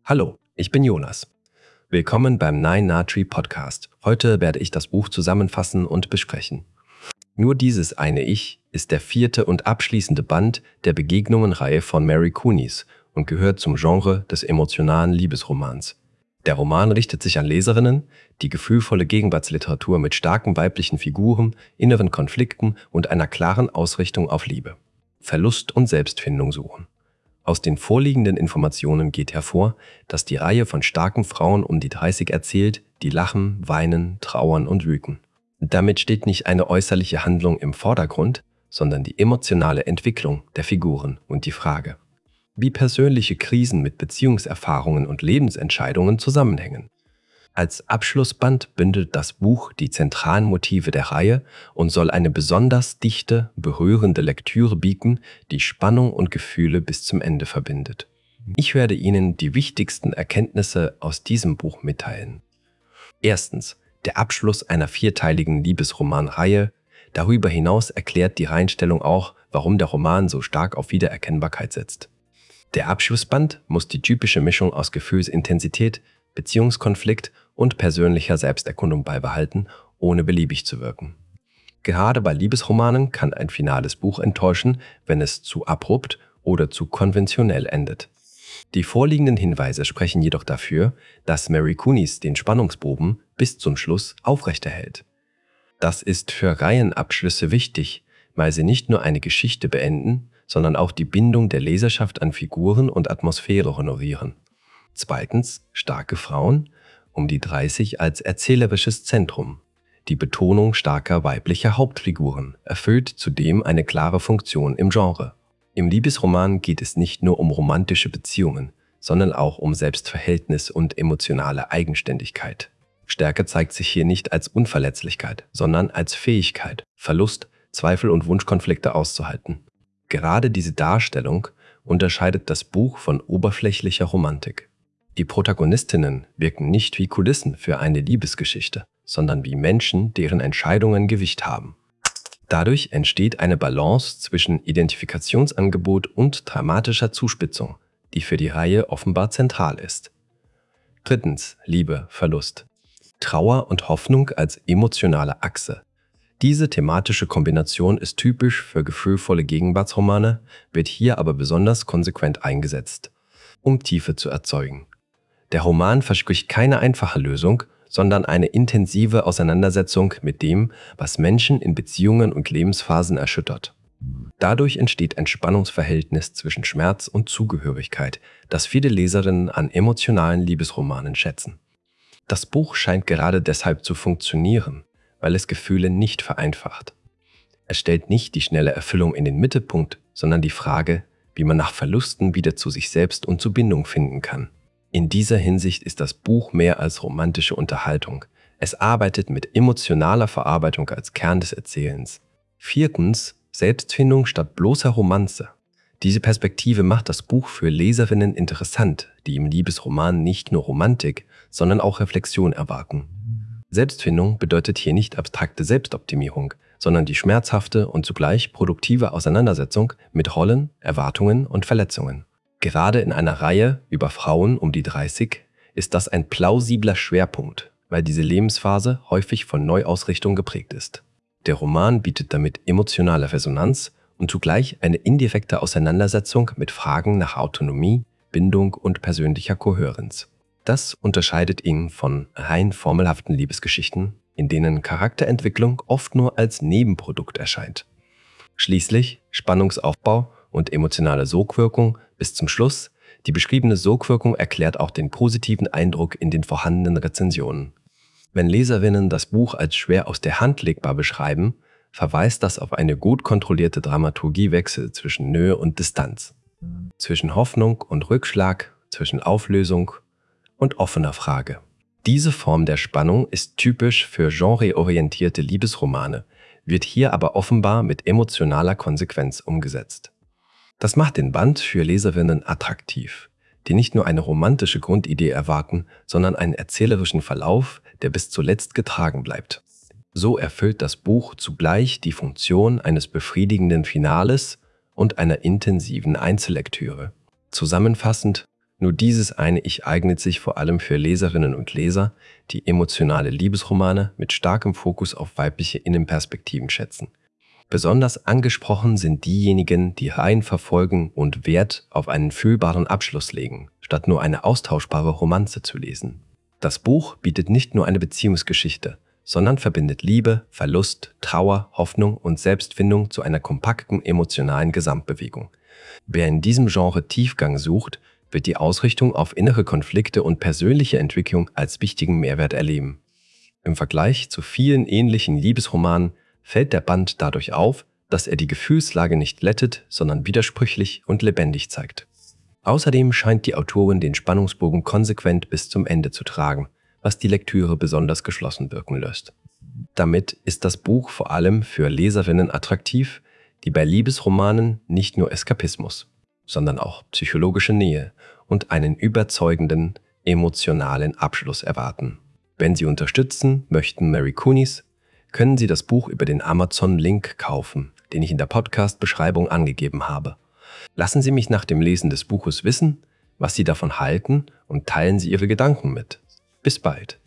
Hallo, ich bin Jonas. Willkommen beim Nine Tree Podcast. Heute werde ich das Buch zusammenfassen und besprechen. Nur dieses eine Ich ist der 4. und abschließende Band der Begegnungen-Reihe von Mary Kunis und gehört zum Genre des emotionalen Liebesromans. Der Roman richtet sich an Leserinnen, die gefühlvolle Gegenwartsliteratur mit starken weiblichen Figuren, inneren Konflikten und einer klaren Ausrichtung auf Liebe, Verlust und Selbstfindung suchen. Aus den vorliegenden Informationen geht hervor, dass die Reihe von starken Frauen um die 30 erzählt, die lachen, weinen, trauern und wüten. Damit steht nicht eine äußerliche Handlung im Vordergrund, sondern die emotionale Entwicklung der Figuren und die Frage, wie persönliche Krisen mit Beziehungserfahrungen und Lebensentscheidungen zusammenhängen. Als Abschlussband bündelt das Buch die zentralen Motive der Reihe und soll eine besonders dichte, berührende Lektüre bieten, die Spannung und Gefühle bis zum Ende verbindet. Ich werde Ihnen die wichtigsten Erkenntnisse aus diesem Buch mitteilen. Erstens, der Abschluss einer 4-teiligen Liebesromanreihe. Darüber hinaus erklärt die Reihenstellung auch, warum der Roman so stark auf Wiedererkennbarkeit setzt. Der Abschlussband muss die typische Mischung aus Gefühlsintensität, Beziehungskonflikt und persönlicher Selbsterkundung beibehalten, ohne beliebig zu wirken. Gerade bei Liebesromanen kann ein finales Buch enttäuschen, wenn es zu abrupt oder zu konventionell endet. Die vorliegenden Hinweise sprechen jedoch dafür, dass Mary Kunis den Spannungsbogen bis zum Schluss aufrechterhält. Das ist für Reihenabschlüsse wichtig, weil sie nicht nur eine Geschichte beenden, sondern auch die Bindung der Leserschaft an Figuren und Atmosphäre honorieren. Zweitens, starke Frauen, um die 30 als erzählerisches Zentrum. Die Betonung starker weiblicher Hauptfiguren erfüllt zudem eine klare Funktion im Genre. Im Liebesroman geht es nicht nur um romantische Beziehungen, sondern auch um Selbstverhältnis und emotionale Eigenständigkeit. Stärke zeigt sich hier nicht als Unverletzlichkeit, sondern als Fähigkeit, Verlust, Zweifel und Wunschkonflikte auszuhalten. Gerade diese Darstellung unterscheidet das Buch von oberflächlicher Romantik. Die Protagonistinnen wirken nicht wie Kulissen für eine Liebesgeschichte, sondern wie Menschen, deren Entscheidungen Gewicht haben. Dadurch entsteht eine Balance zwischen Identifikationsangebot und dramatischer Zuspitzung, die für die Reihe offenbar zentral ist. Drittens, Liebe, Verlust. Trauer und Hoffnung als emotionale Achse. Diese thematische Kombination ist typisch für gefühlvolle Gegenwartsromane, wird hier aber besonders konsequent eingesetzt, um Tiefe zu erzeugen. Der Roman verspricht keine einfache Lösung, sondern eine intensive Auseinandersetzung mit dem, was Menschen in Beziehungen und Lebensphasen erschüttert. Dadurch entsteht ein Spannungsverhältnis zwischen Schmerz und Zugehörigkeit, das viele Leserinnen an emotionalen Liebesromanen schätzen. Das Buch scheint gerade deshalb zu funktionieren, weil es Gefühle nicht vereinfacht. Es stellt nicht die schnelle Erfüllung in den Mittelpunkt, sondern die Frage, wie man nach Verlusten wieder zu sich selbst und zur Bindung finden kann. In dieser Hinsicht ist das Buch mehr als romantische Unterhaltung. Es arbeitet mit emotionaler Verarbeitung als Kern des Erzählens. Viertens, Selbstfindung statt bloßer Romanze. Diese Perspektive macht das Buch für Leserinnen interessant, die im Liebesroman nicht nur Romantik, sondern auch Reflexion erwarten. Selbstfindung bedeutet hier nicht abstrakte Selbstoptimierung, sondern die schmerzhafte und zugleich produktive Auseinandersetzung mit Rollen, Erwartungen und Verletzungen. Gerade in einer Reihe über Frauen um die 30 ist das ein plausibler Schwerpunkt, weil diese Lebensphase häufig von Neuausrichtung geprägt ist. Der Roman bietet damit emotionale Resonanz und zugleich eine indirekte Auseinandersetzung mit Fragen nach Autonomie, Bindung und persönlicher Kohärenz. Das unterscheidet ihn von rein formelhaften Liebesgeschichten, in denen Charakterentwicklung oft nur als Nebenprodukt erscheint. Schließlich Spannungsaufbau und emotionale Sogwirkung bis zum Schluss. Die beschriebene Sogwirkung erklärt auch den positiven Eindruck in den vorhandenen Rezensionen. Wenn Leserinnen das Buch als schwer aus der Hand legbar beschreiben, verweist das auf eine gut kontrollierte Dramaturgiewechsel zwischen Nähe und Distanz, zwischen Hoffnung und Rückschlag, zwischen Auflösung und offener Frage. Diese Form der Spannung ist typisch für genreorientierte Liebesromane, wird hier aber offenbar mit emotionaler Konsequenz umgesetzt. Das macht den Band für Leserinnen attraktiv, die nicht nur eine romantische Grundidee erwarten, sondern einen erzählerischen Verlauf, der bis zuletzt getragen bleibt. So erfüllt das Buch zugleich die Funktion eines befriedigenden Finales und einer intensiven Einzellektüre. Zusammenfassend, Nur dieses eine Ich eignet sich vor allem für Leserinnen und Leser, die emotionale Liebesromane mit starkem Fokus auf weibliche Innenperspektiven schätzen. Besonders angesprochen sind diejenigen, die Reihen verfolgen und Wert auf einen fühlbaren Abschluss legen, statt nur eine austauschbare Romanze zu lesen. Das Buch bietet nicht nur eine Beziehungsgeschichte, sondern verbindet Liebe, Verlust, Trauer, Hoffnung und Selbstfindung zu einer kompakten emotionalen Gesamtbewegung. Wer in diesem Genre Tiefgang sucht, wird die Ausrichtung auf innere Konflikte und persönliche Entwicklung als wichtigen Mehrwert erleben. Im Vergleich zu vielen ähnlichen Liebesromanen fällt der Band dadurch auf, dass er die Gefühlslage nicht glättet, sondern widersprüchlich und lebendig zeigt. Außerdem scheint die Autorin den Spannungsbogen konsequent bis zum Ende zu tragen, was die Lektüre besonders geschlossen wirken lässt. Damit ist das Buch vor allem für Leserinnen attraktiv, die bei Liebesromanen nicht nur Eskapismus, sondern auch psychologische Nähe und einen überzeugenden, emotionalen Abschluss erwarten. Wenn Sie unterstützen möchten Mary Kunis, können Sie das Buch über den Amazon-Link kaufen, den ich in der Podcast-Beschreibung angegeben habe. Lassen Sie mich nach dem Lesen des Buches wissen, was Sie davon halten und teilen Sie Ihre Gedanken mit. Bis bald.